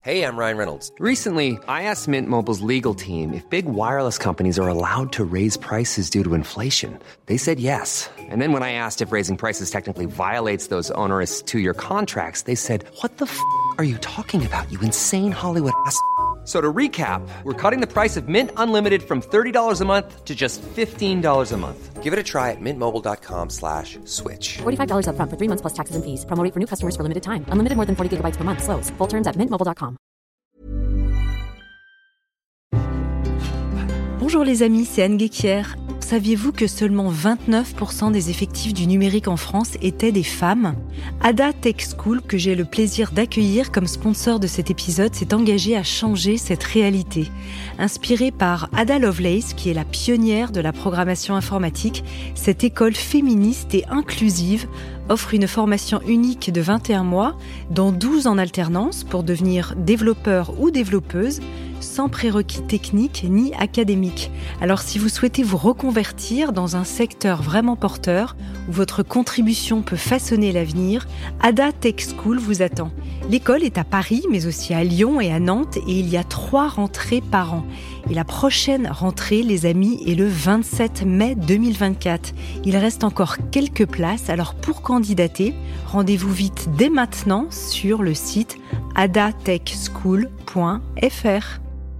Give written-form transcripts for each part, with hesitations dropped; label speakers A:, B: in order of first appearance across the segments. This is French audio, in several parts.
A: Hey, I'm Ryan Reynolds.
B: Recently, I asked Mint Mobile's legal team if big wireless companies are allowed to raise prices due to inflation. They said yes. And then when I asked if raising prices technically violates those onerous two-year contracts, they said, "What the f*** are you talking about, you insane Hollywood ass?" So to recap, we're cutting the price of Mint Unlimited from $30 a month to just $15 a month.
A: Give it a try at mintmobile.com/switch.
C: $45 up front for 3 months plus taxes and fees. Promo rate for new customers for limited time. Unlimited more than 40 gigabytes per month. Slows full terms at mintmobile.com.
D: Bonjour les amis, c'est Anne Guéquière. Saviez-vous que seulement 29% des effectifs du numérique en France étaient des femmes ? Ada Tech School, que j'ai le plaisir d'accueillir comme sponsor de cet épisode, s'est engagée à changer cette réalité. Inspirée par Ada Lovelace, qui est la pionnière de la programmation informatique, cette école féministe et inclusive offre une formation unique de 21 mois, dont 12 en alternance pour devenir développeur ou développeuse, sans prérequis techniques ni académiques. Alors si vous souhaitez vous reconvertir dans un secteur vraiment porteur, où votre contribution peut façonner l'avenir, Ada Tech School vous attend. L'école est à Paris, mais aussi à Lyon et à Nantes, et il y a 3 rentrées par an. Et la prochaine rentrée, les amis, est le 27 mai 2024. Il reste encore quelques places, alors pour candidater, rendez-vous vite dès maintenant sur le site adatechschool.fr.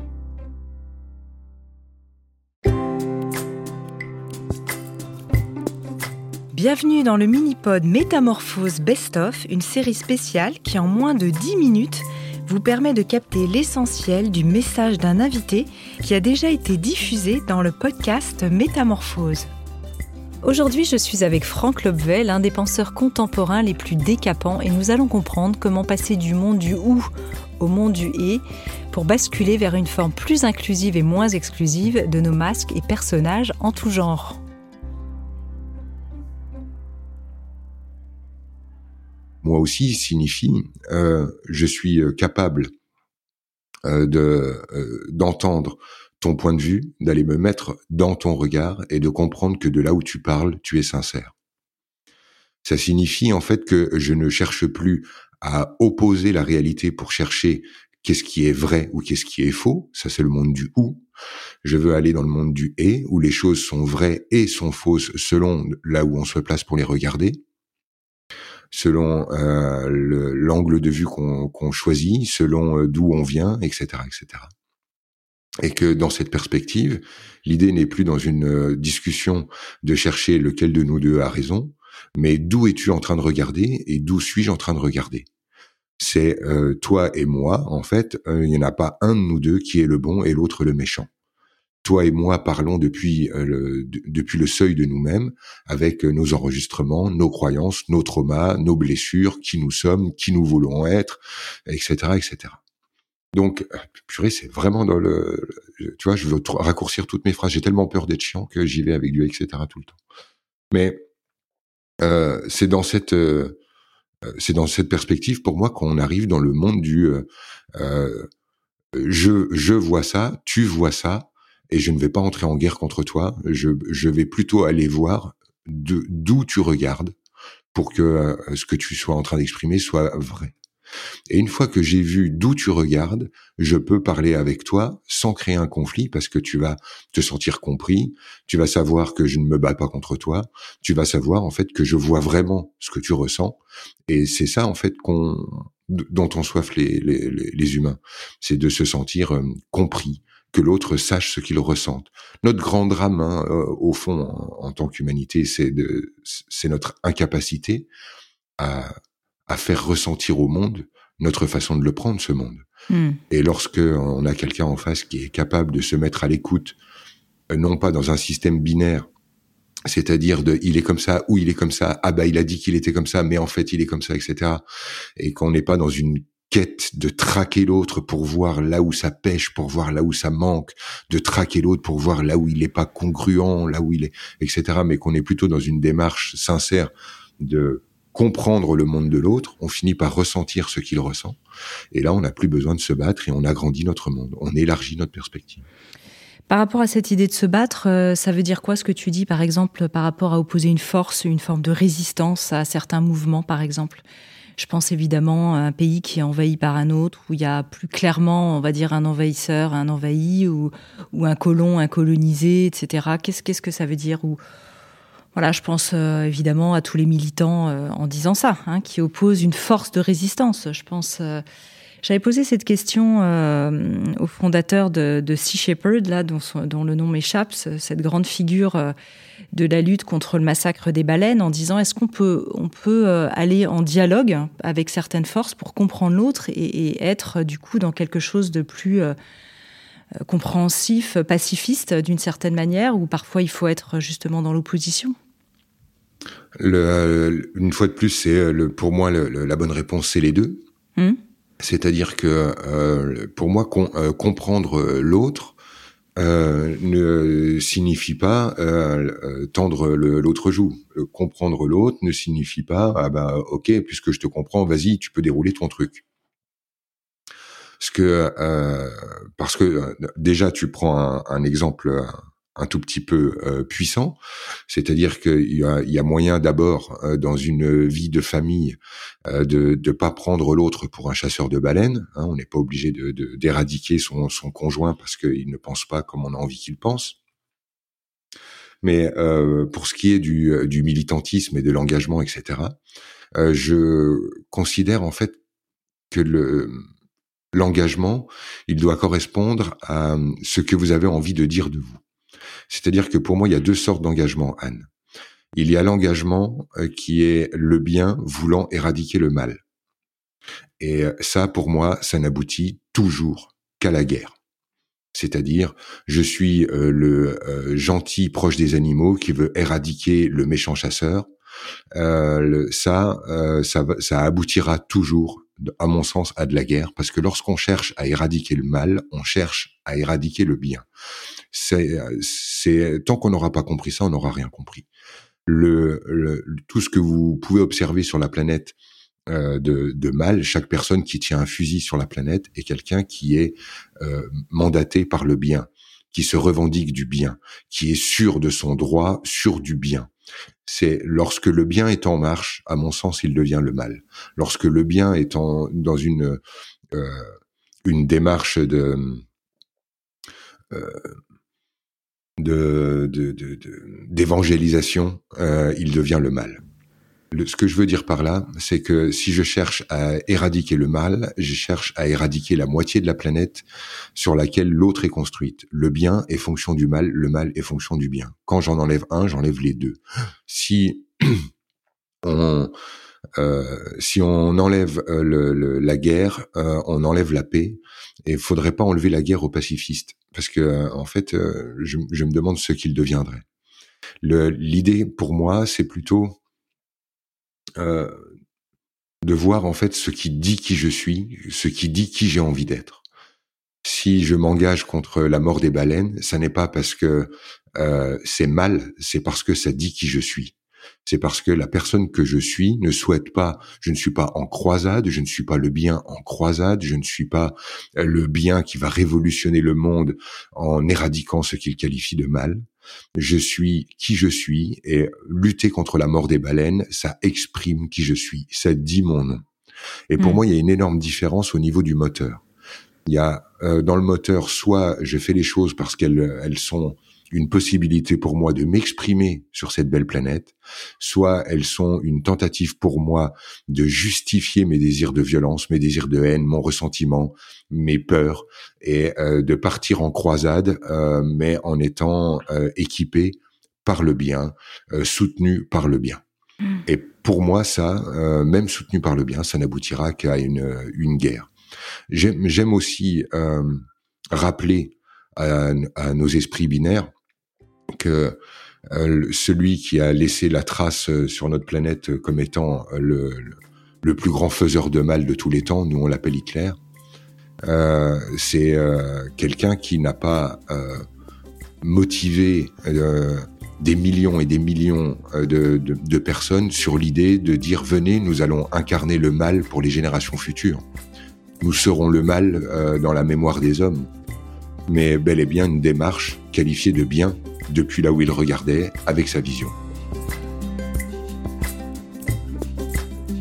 D: Bienvenue dans le mini-pod Métamorphose Best-of, une série spéciale qui en moins de 10 minutes vous permet de capter l'essentiel du message d'un invité qui a déjà été diffusé dans le podcast Métamorphose. Aujourd'hui, je suis avec Franck Lobvet, l'un des penseurs contemporains les plus décapants, et nous allons comprendre comment passer du monde du « ou » au monde du « et » pour basculer vers une forme plus inclusive et moins exclusive de nos masques et personnages en tout genre.
E: Moi aussi signifie je suis capable d'entendre ton point de vue, d'aller me mettre dans ton regard et de comprendre que de là où tu parles, tu es sincère. Ça signifie en fait que je ne cherche plus à opposer la réalité pour chercher qu'est-ce qui est vrai ou qu'est-ce qui est faux. Ça, c'est le monde du « ou ». Je veux aller dans le monde du « et », où les choses sont vraies et sont fausses selon là où on se place pour les regarder, selon l'angle de vue qu'on choisit, selon d'où on vient, etc., etc. Et que dans cette perspective, l'idée n'est plus dans une discussion de chercher lequel de nous deux a raison, mais d'où es-tu en train de regarder et d'où suis-je en train de regarder. C'est toi et moi, en fait, il n'y en a pas un de nous deux qui est le bon et l'autre le méchant. Toi et moi parlons depuis le seuil de nous-mêmes, avec nos enregistrements, nos croyances, nos traumas, nos blessures, qui nous sommes, qui nous voulons être, etc., etc. Donc, purée, c'est vraiment dans tu vois, je veux raccourcir toutes mes phrases. J'ai tellement peur d'être chiant que j'y vais avec du etc. tout le temps. Mais c'est dans cette perspective pour moi qu'on arrive dans le monde du je vois ça, tu vois ça. Et je ne vais pas entrer en guerre contre toi, je vais plutôt aller voir d'où tu regardes pour que ce que tu sois en train d'exprimer soit vrai. Et une fois que j'ai vu d'où tu regardes, je peux parler avec toi sans créer un conflit parce que tu vas te sentir compris, tu vas savoir que je ne me bats pas contre toi, tu vas savoir en fait que je vois vraiment ce que tu ressens. Et c'est ça en fait dont on soif les humains, c'est de se sentir compris, que l'autre sache ce qu'il ressent. Notre grand drame, au fond, en tant qu'humanité, c'est notre incapacité à faire ressentir au monde notre façon de le prendre, ce monde. Et lorsque on a quelqu'un en face qui est capable de se mettre à l'écoute, non pas dans un système binaire, c'est-à-dire il est comme ça ou il est comme ça, ah bah il a dit qu'il était comme ça, mais en fait il est comme ça, etc. Et qu'on n'est pas dans une quête de traquer l'autre pour voir là où ça pêche, pour voir là où ça manque, de traquer l'autre pour voir là où il n'est pas congruent, là où il est, etc. Mais qu'on est plutôt dans une démarche sincère de comprendre le monde de l'autre, on finit par ressentir ce qu'il ressent. Et là, on n'a plus besoin de se battre et on agrandit notre monde, on élargit notre perspective.
D: Par rapport à cette idée de se battre, ça veut dire quoi ce que tu dis, par exemple, par rapport à opposer une force, une forme de résistance à certains mouvements, par exemple ? Je pense évidemment à un pays qui est envahi par un autre, où il y a plus clairement, on va dire, un envahisseur, un envahi, ou un colon, un colonisé, etc. Qu'est-ce que ça veut dire? Voilà, je pense évidemment à tous les militants en disant ça, qui opposent une force de résistance. Je pense... J'avais posé cette question au fondateur de Sea Shepherd, là, dont le nom m'échappe, cette grande figure de la lutte contre le massacre des baleines, en disant est-ce qu'on peut aller en dialogue avec certaines forces pour comprendre l'autre et être du coup dans quelque chose de plus compréhensif, pacifiste d'une certaine manière, ou parfois il faut être justement dans l'opposition?
E: Une fois de plus, pour moi la bonne réponse, c'est les deux. C'est-à-dire que pour moi, comprendre l'autre ne signifie pas tendre l'autre joue. Comprendre l'autre ne signifie pas ok, puisque je te comprends, vas-y, tu peux dérouler ton truc. Parce que déjà tu prends un exemple un tout petit peu puissant, c'est-à-dire qu'il y a moyen d'abord dans une vie de famille de pas prendre l'autre pour un chasseur de baleines. On n'est pas obligé d'éradiquer son conjoint parce qu'il ne pense pas comme on a envie qu'il pense. Mais pour ce qui est du militantisme et de l'engagement, etc., je considère en fait que l'engagement, il doit correspondre à ce que vous avez envie de dire de vous. C'est-à-dire que pour moi, il y a deux sortes d'engagement, Anne. Il y a l'engagement qui est le bien voulant éradiquer le mal. Et ça, pour moi, ça n'aboutit toujours qu'à la guerre. C'est-à-dire, je suis le gentil proche des animaux qui veut éradiquer le méchant chasseur. Ça aboutira toujours, à mon sens, à de la guerre, parce que lorsqu'on cherche à éradiquer le mal, on cherche à éradiquer le bien. C'est tant qu'on n'aura pas compris ça, on n'aura rien compris. Tout ce que vous pouvez observer sur la planète de mal, chaque personne qui tient un fusil sur la planète est quelqu'un qui est mandaté par le bien, qui se revendique du bien, qui est sûr de son droit, sûr du bien. C'est lorsque le bien est en marche, à mon sens, il devient le mal. Lorsque le bien est dans une démarche d'évangélisation, il devient le mal. Ce que je veux dire par là, c'est que si je cherche à éradiquer le mal, je cherche à éradiquer la moitié de la planète sur laquelle l'autre est construite. Le bien est fonction du mal, le mal est fonction du bien. Quand j'en enlève un, j'enlève les deux. Si on enlève la guerre, on enlève la paix. Et il faudrait pas enlever la guerre aux pacifistes, parce que en fait, je me demande ce qu'ils deviendraient. L'idée pour moi, c'est plutôt de voir en fait ce qui dit qui je suis, ce qui dit qui j'ai envie d'être. Si je m'engage contre la mort des baleines, ça n'est pas parce que c'est mal, c'est parce que ça dit qui je suis. C'est parce que la personne que je suis ne souhaite pas, je ne suis pas en croisade, je ne suis pas le bien en croisade, je ne suis pas le bien qui va révolutionner le monde en éradiquant ce qu'il qualifie de mal. Je suis qui je suis, et lutter contre la mort des baleines, ça exprime qui je suis, ça dit mon nom. Et pour moi, il y a une énorme différence au niveau du moteur. Il y a dans le moteur, soit je fais les choses parce qu'elles sont une possibilité pour moi de m'exprimer sur cette belle planète, soit elles sont une tentative pour moi de justifier mes désirs de violence, mes désirs de haine, mon ressentiment, mes peurs, et de partir en croisade, mais en étant équipé par le bien, soutenu par le bien. Et pour moi, ça, même soutenu par le bien, ça n'aboutira qu'à une guerre. J'aime aussi rappeler à nos esprits binaires que celui qui a laissé la trace sur notre planète comme étant le plus grand faiseur de mal de tous les temps, nous on l'appelle Hitler, c'est quelqu'un qui n'a pas motivé des millions et des millions de personnes sur l'idée de dire venez, nous allons incarner le mal pour les générations futures. Nous serons le mal dans la mémoire des hommes, mais bel et bien une démarche qualifiée de bien depuis là où il regardait avec sa vision.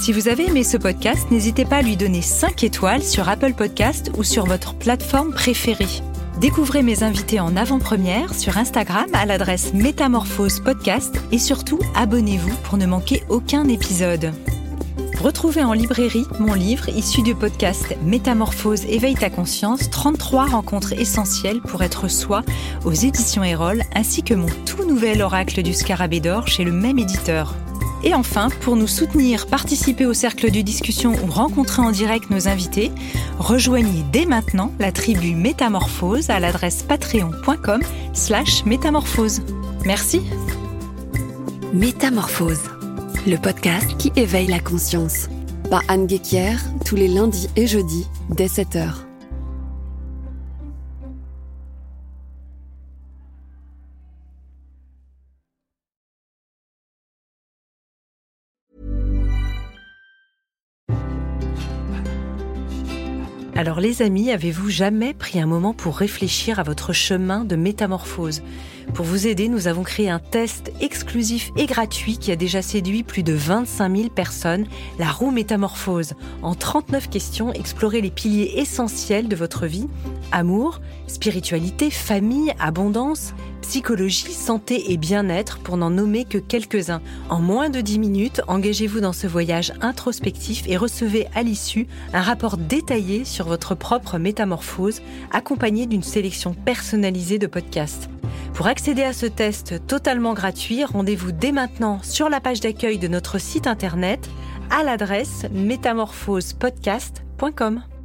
D: Si vous avez aimé ce podcast, n'hésitez pas à lui donner 5 étoiles sur Apple Podcast ou sur votre plateforme préférée. Découvrez mes invités en avant-première sur Instagram à l'adresse Métamorphose Podcast et surtout abonnez-vous pour ne manquer aucun épisode. Retrouvez en librairie mon livre issu du podcast Métamorphose éveille ta conscience, 33 rencontres essentielles pour être soi aux éditions Erol, ainsi que mon tout nouvel oracle du Scarabée d'or chez le même éditeur. Et enfin, pour nous soutenir, participer au cercle de discussion ou rencontrer en direct nos invités, rejoignez dès maintenant la tribu Métamorphose à l'adresse patreon.com/métamorphose. Merci.
F: Métamorphose, le podcast qui éveille la conscience. Par Anne Guéquière, tous les lundis et jeudis, dès 7h.
D: Alors les amis, avez-vous jamais pris un moment pour réfléchir à votre chemin de métamorphose ? Pour vous aider, nous avons créé un test exclusif et gratuit qui a déjà séduit plus de 25 000 personnes, la roue métamorphose. En 39 questions, explorez les piliers essentiels de votre vie, amour, spiritualité, famille, abondance, psychologie, santé et bien-être, pour n'en nommer que quelques-uns. En moins de 10 minutes, engagez-vous dans ce voyage introspectif et recevez à l'issue un rapport détaillé sur votre propre métamorphose, accompagné d'une sélection personnalisée de podcasts. Pour accéder à ce test totalement gratuit, rendez-vous dès maintenant sur la page d'accueil de notre site internet à l'adresse métamorphosepodcast.com.